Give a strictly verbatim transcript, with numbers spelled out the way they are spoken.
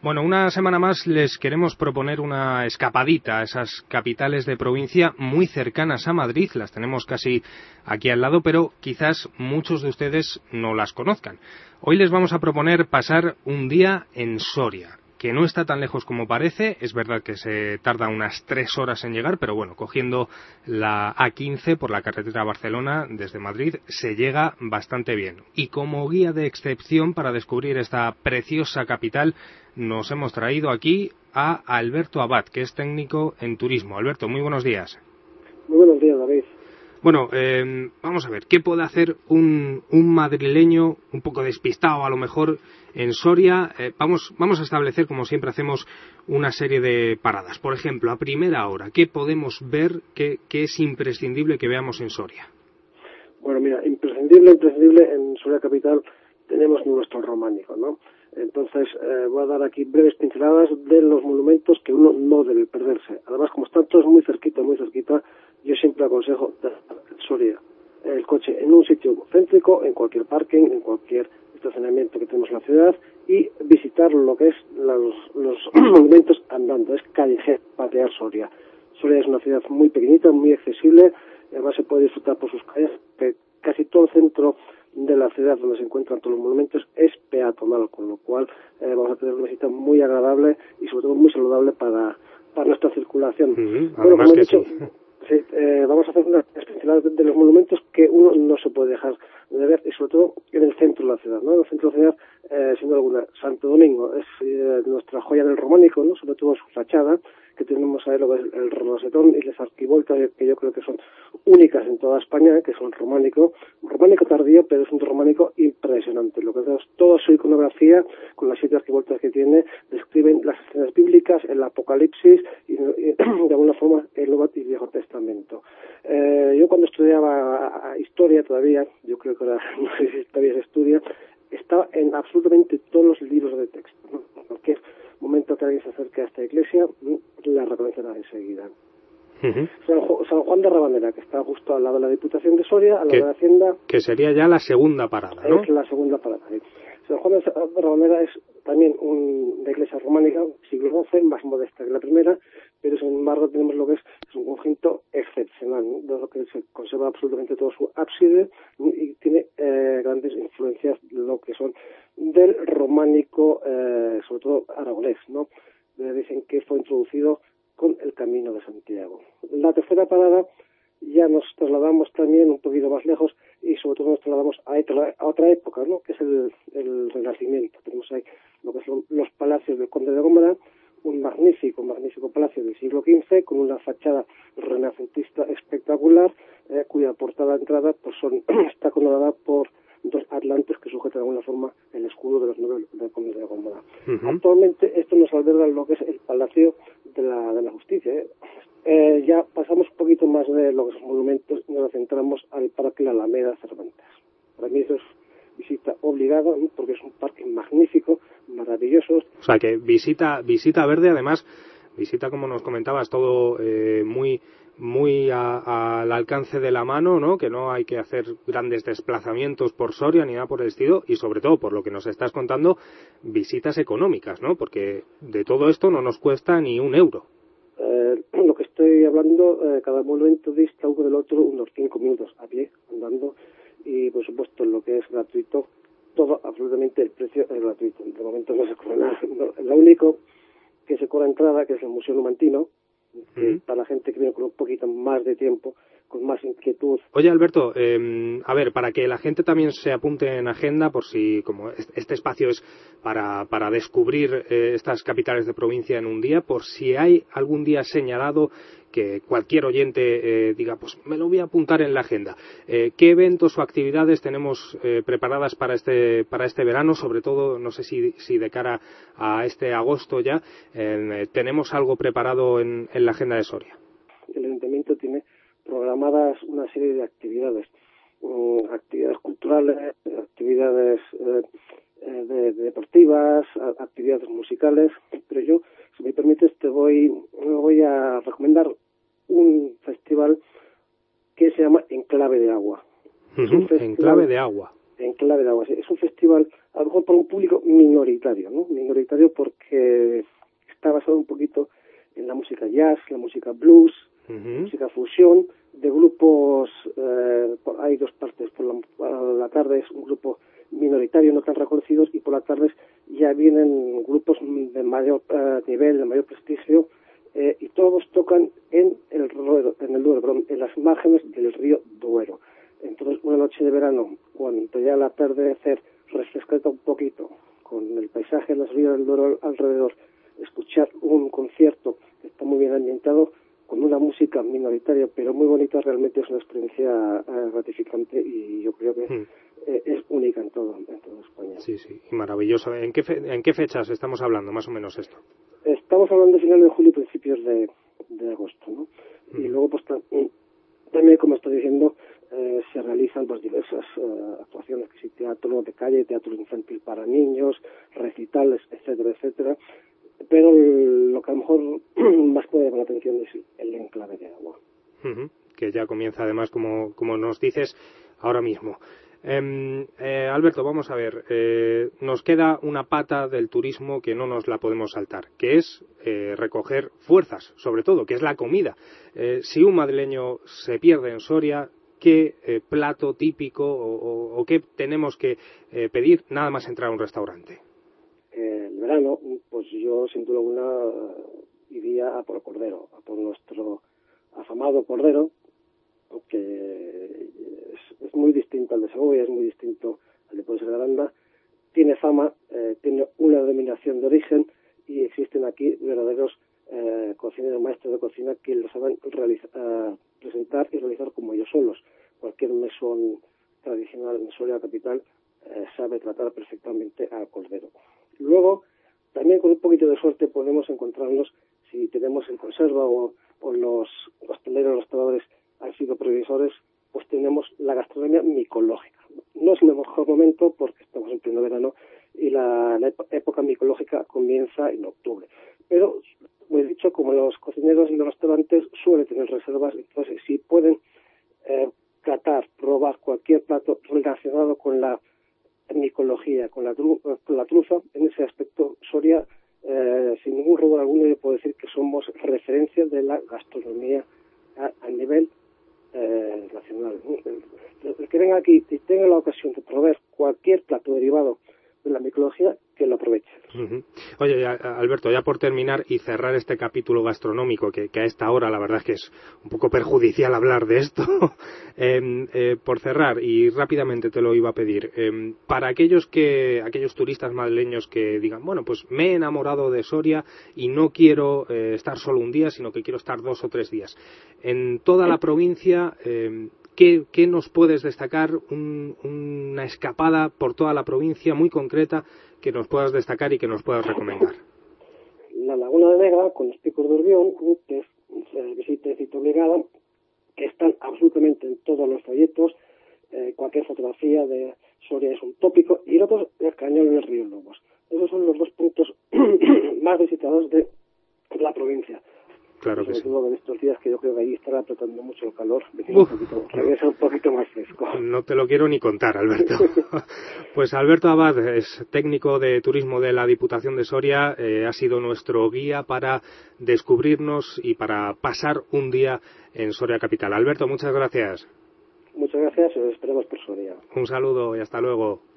Bueno, una semana más les queremos proponer una escapadita a esas capitales de provincia muy cercanas a Madrid. Las tenemos casi aquí al lado, pero quizás muchos de ustedes no las conozcan. Hoy les vamos a proponer pasar un día en Soria, que no está tan lejos como parece. Es verdad que se tarda unas tres horas en llegar, pero bueno, cogiendo la A quince por la carretera a Barcelona desde Madrid se llega bastante bien. Y como guía de excepción para descubrir esta preciosa capital, nos hemos traído aquí a Alberto Abad, que es técnico en turismo. Alberto, muy buenos días. Muy buenos días, David. Bueno, eh, vamos a ver, ¿qué puede hacer un, un madrileño un poco despistado a lo mejor en Soria? Eh, vamos, vamos a establecer, como siempre hacemos, una serie de paradas. Por ejemplo, a primera hora, ¿qué podemos ver que, que es imprescindible que veamos en Soria? Bueno, mira, imprescindible, imprescindible, en Soria capital tenemos nuestro románico, ¿no? Entonces, eh, voy a dar aquí breves pinceladas de los monumentos que uno no debe perderse. Además, como están todos muy cerquita, muy cerquita, yo siempre aconsejo Soria, el coche en un sitio céntrico, en cualquier parking, en cualquier estacionamiento que tenemos en la ciudad, y visitar lo que es los, los monumentos andando. Es callejero, patear Soria. Soria es una ciudad muy pequeñita, muy accesible, además se puede disfrutar por sus calles, que casi todo el centro de la ciudad donde se encuentran todos los monumentos es peatonal, con lo cual eh, vamos a tener una visita muy agradable y sobre todo muy saludable para, para nuestra circulación. Mm-hmm. Bueno, como he dicho, sí. Sí, eh, vamos a hacer unas pinceladas de, de los monumentos que uno no se puede dejar de ver, y sobre todo en el centro de la ciudad, ¿no? En el centro de la ciudad, eh, sin duda alguna, Santo Domingo es eh, nuestra joya del románico, ¿no? Sobre todo su fachada, que tenemos ahí lo que es el rosetón y las arquivoltas, que yo creo que son únicas en toda España, que son románico, un románico tardío, pero es un románico impresionante. Lo que vemos, toda su iconografía, con las siete arquivoltas que tiene, describen las escenas bíblicas, el Apocalipsis y, y de alguna forma el Nuevo y Viejo Testamento. Eh, yo cuando estudiaba historia todavía, yo creo que ahora no sé si todavía se estudia, estaba en absolutamente todos los libros de texto, ¿no? En cualquier momento que alguien se acerque a esta iglesia, la reconocerá enseguida. Uh-huh. San, Ju- San Juan de Rabanera, que está justo al lado de la Diputación de Soria, al lado de la Hacienda. Que sería ya la segunda parada, ¿no? Es la segunda parada, sí. San Juan de Rabanera es también una iglesia románica, siglo doce, más modesta que la primera, pero sin embargo tenemos lo que es, es un conjunto excepcional, ¿no? De lo que se conserva absolutamente todo su ábside y tiene eh, grandes influencias de lo que son del románico, eh, sobre todo aragonés, ¿no? Eh, dicen que fue introducido con el Camino de Santiago. La tercera parada ya nos trasladamos también un poquito más lejos y sobre todo nos trasladamos a otra, a otra época, ¿no? Que es el, el Renacimiento. Tenemos ahí lo que son los palacios del Conde de Gómara, un magnífico, magnífico palacio del siglo quince con una fachada renacentista espectacular, eh, cuya portada de entrada pues son, está coronada por dos atlantes que sujetan de alguna forma el escudo de los nobles del Conde de Gómara. Uh-huh. Actualmente esto nos alberga lo que es el Palacio de la, de la Justicia. ¿eh? Eh, ya pasamos un poquito más de los monumentos y nos centramos al Parque La Alameda Cervantes. Para mí eso es visita obligada, ¿no? Porque es un parque magnífico, maravilloso. O sea que visita visita verde, además, visita, como nos comentabas, todo eh, muy muy a, al alcance de la mano, ¿no? Que no hay que hacer grandes desplazamientos por Soria ni nada por el estilo, y sobre todo, por lo que nos estás contando, visitas económicas, ¿no? Porque de todo esto no nos cuesta ni un euro. Eh, lo que estoy hablando, eh, cada monumento dista uno del otro unos cinco minutos a pie, andando, y por supuesto lo que es gratuito, todo absolutamente el precio es gratuito. De momento no se cobra nada. No, lo único que se cobra entrada, que es el Museo Numantino, que uh-huh. para la gente que viene con un poquito más de tiempo, con más inquietud. Oye, Alberto, eh, a ver, para que la gente también se apunte en agenda, por si, como este espacio es para, para descubrir eh, estas capitales de provincia en un día, por si hay algún día señalado que cualquier oyente eh, diga, pues me lo voy a apuntar en la agenda. Eh, ¿Qué eventos o actividades tenemos eh, preparadas para este para este verano? Sobre todo, no sé si, si de cara a este agosto ya, eh, ¿tenemos algo preparado en, en la agenda de Soria? El Ayuntamiento tiene programadas una serie de actividades, um, actividades culturales, actividades eh, eh, de, de deportivas, a, actividades musicales, pero yo, si me permites, te voy, voy a recomendar un festival que se llama Enclave de Agua. Uh-huh. Es un festival, Enclave de Agua. Enclave de Agua, sí. Es un festival, a lo mejor para un público minoritario, ¿no? Minoritario porque jazz, la música blues, uh-huh. música fusión, de grupos, eh, hay dos partes, por la, por la tarde es un grupo minoritario, no tan reconocidos, y por las tardes ya vienen grupos de mayor uh, nivel, de mayor prestigio, eh, y todos tocan en el Duero, en el Duero, perdón, en las márgenes del río Duero. Entonces, una noche de verano, cuando ya el atardecer refresca un poquito, con el paisaje de los ríos del Duero alrededor, escuchar un concierto que está muy bien ambientado, con una música minoritaria, pero muy bonita, realmente es una experiencia eh, gratificante, y yo creo que mm. eh, es única en todo, en toda España. Sí, sí, y maravilloso. ¿En qué, fe- ¿En qué fechas estamos hablando, más o menos, esto? Estamos hablando de finales de julio, principios de, de agosto, ¿no? Mm. Y luego, pues también, como estoy diciendo, eh, se realizan pues diversas eh, actuaciones, que sí, teatro de calle, teatro infantil para niños, recitales, etcétera, etcétera. Pero lo que a lo mejor más puede llamar la atención es el enclave de agua. Uh-huh. Que ya comienza, además, como, como nos dices, ahora mismo. Eh, eh, Alberto, vamos a ver, eh, nos queda una pata del turismo que no nos la podemos saltar, que es eh, recoger fuerzas, sobre todo, que es la comida. Eh, si un madrileño se pierde en Soria, ¿qué eh, plato típico o, o, o qué tenemos que eh, pedir nada más entrar a un restaurante? El verano, pues yo sin duda alguna iría a por cordero, a por nuestro afamado cordero, que es, es muy distinto al de Segovia, es muy distinto al de Puente de Aranda, tiene fama, eh, tiene una denominación de origen, y existen aquí verdaderos eh, cocineros, maestros de cocina, que lo saben realiza, uh, presentar y realizar como ellos solos. Cualquier mesón tradicional en Soria capital eh, sabe tratar perfectamente al cordero. Luego, también con un poquito de suerte podemos encontrarnos, si tenemos en conserva o, o los hosteleros, restauradores han sido previsores, pues tenemos la gastronomía micológica. No es el mejor momento porque estamos en pleno verano y la, la época micológica comienza en octubre. Pero, como he dicho, como los cocineros y los restaurantes suelen tener reservas, entonces si pueden eh, tratar, probar cualquier plato relacionado con la micología, con la, tru- con la trufa, en ese aspecto Soria, eh, sin ningún rubro alguno, yo puedo decir que somos referencia de la gastronomía a, a nivel eh, nacional. El que venga aquí y tenga la ocasión de probar cualquier plato derivado de la micología, que lo aproveche. Uh-huh. Oye, ya, Alberto, ya por terminar y cerrar este capítulo gastronómico, que, que a esta hora la verdad es que es un poco perjudicial hablar de esto, eh, eh, por cerrar, y rápidamente te lo iba a pedir, eh, para aquellos que aquellos turistas madrileños que digan, bueno, pues me he enamorado de Soria y no quiero eh, estar solo un día, sino que quiero estar dos o tres días. En toda la provincia, eh, ¿Qué, ¿Qué nos puedes destacar? Un, una escapada por toda la provincia muy concreta que nos puedas destacar y que nos puedas recomendar. La Laguna de Negra, con los picos de Urbión, que es eh, visita y cita obligada, que están absolutamente en todos los folletos, eh, cualquier fotografía de Soria es un tópico, y el otro es el Cañón y el Río Lobos. Esos son los dos puntos más visitados de la provincia. Claro que sobre sí. todo en estos días que yo creo que ahí estará apretando mucho el calor, un poquito, regresa un poquito más fresco. No te lo quiero ni contar, Alberto. Pues Alberto Abad es técnico de turismo de la Diputación de Soria, eh, ha sido nuestro guía para descubrirnos y para pasar un día en Soria capital. Alberto, muchas gracias. Muchas gracias, os esperamos por Soria. Un saludo y hasta luego.